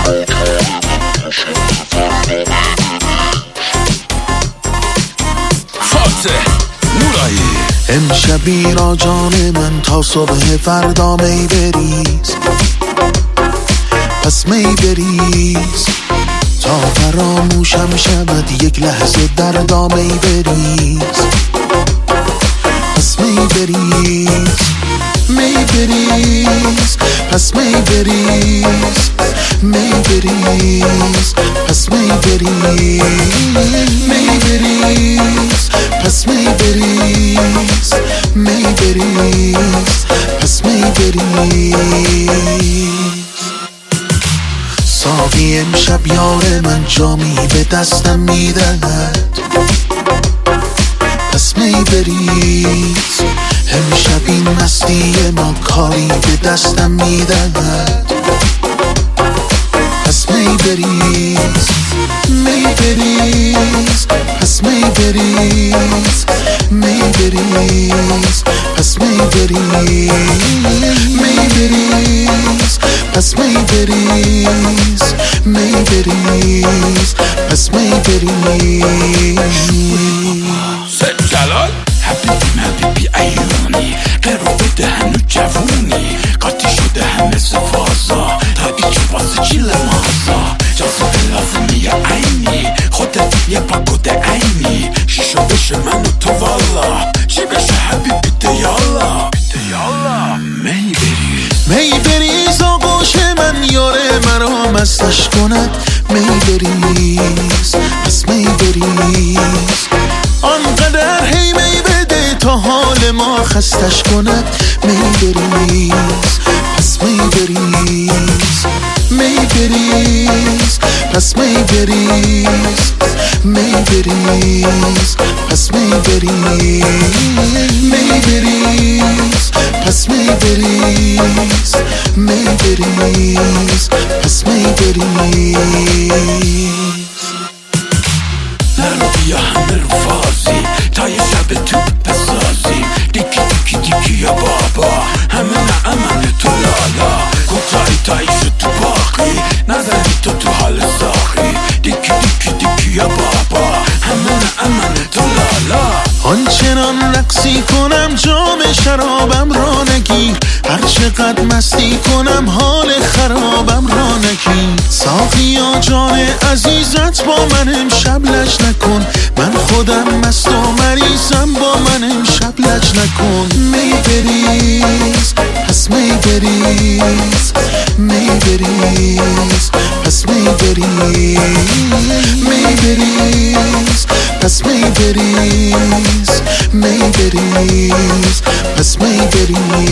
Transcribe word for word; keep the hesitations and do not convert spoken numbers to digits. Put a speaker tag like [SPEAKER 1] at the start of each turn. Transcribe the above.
[SPEAKER 1] امشب بیرا جان من تا صبح فردا می بریز، پس می بریز تا فراموشم شود یک لحظه دردا می بریز، پس می بریز می بریز پس می بریز می بریز پس می بریز می بریز پس می بریز می بریز پس می بریز. ساقی امشب یار من جامی به دستم میدهد، پس می بریز امشب این مستی ما کاری به دستم میدهد، پس می بریز می بریز پس می بریز می بریز پس می بریز می بریز پس می بریز می بریز پس می بریز.
[SPEAKER 2] سید جلال حبیبی حبیبی ایونی قرو بده هنو جوونی قاطی شده همه سفازا تا ایچ واسه چیل مازا جازه لازمیه عینی خودت یه پاکوده عینی شیشو بشه منو تو والا چی بشه حبیبی دیالا دیالا. می بریز
[SPEAKER 1] می بریز آغوش من یاره مرا مستش کند، می بریز پس می بریز آنقدر هی می بده تا حال ما خستش کند، می بریز پس می بریز می بریز پس می بریز می بریز پس می بریز می بریز پس می بریز می بریز پس می بریز.
[SPEAKER 2] نرو بیا همه رو فازی تا یه شب تو بسازی دیکی دیکی دیکی یا بابا همه نعمن تو لالا کوتاهی تاییش تو باقی نزنی تو تو حال ساخی دیکی دیکی دیکی یا بابا همه نعمن تو لالا.
[SPEAKER 1] آنچنان رقصی کنم جام شرابم را نگیر، هر چقدر مستی کنم حال خرابم را نگیر. ساقیا جان عزیزت با من امشب لج نکن، من خودم مست و مریضم با من امشب لج نکن. می بریز پس می بریز می بریز پس می بریز می بریز پس می بریز می بریز پس می بریز.